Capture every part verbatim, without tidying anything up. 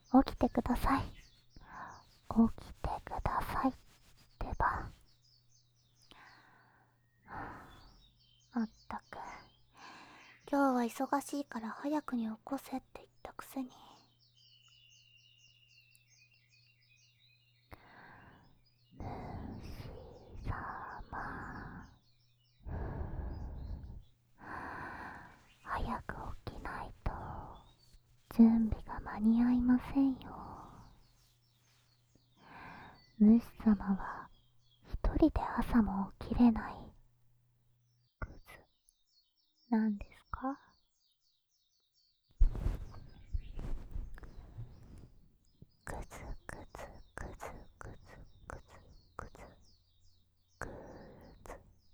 起きてください。起きてくださいってば。まったく、今日は忙しいから早くに起こせって言ったくせに。主様、早く起きないと準備が間に合いませんよ。主様は一人で朝も起きれないクズなんですか？クズクズクズクズクズクズクズ。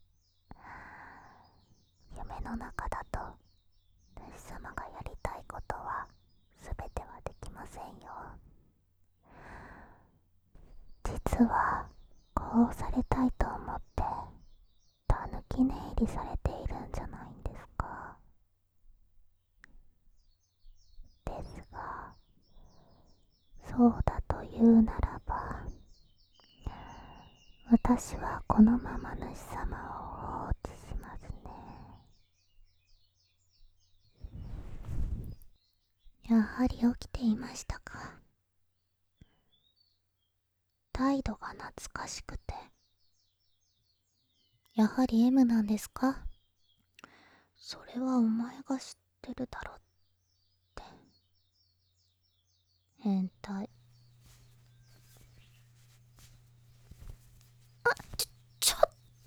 夢の中だと主様がやりたいことはすべてはできませんよ。実はこうされたいと思ってたぬき寝入りされているんじゃないんですか？ですが、そうだというならば、私はこのまま主様を放置しますね。やはり起きていましたか。態度が懐かしくて。やはり エム なんですか？それはお前が知ってるだろって。変態。あ、ちょ、ちょっと。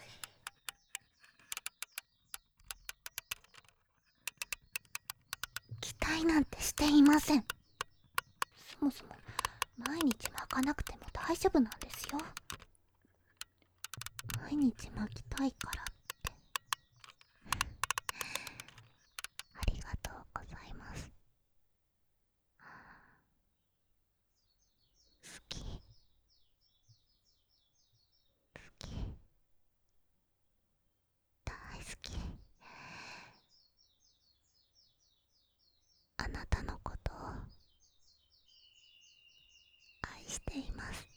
期待なんてしていません。そもそも毎日巻かなくても大丈夫なんですよ。毎日巻きたいからって。ありがとうございます。好き。好き。大好き。あなたのことを愛しています。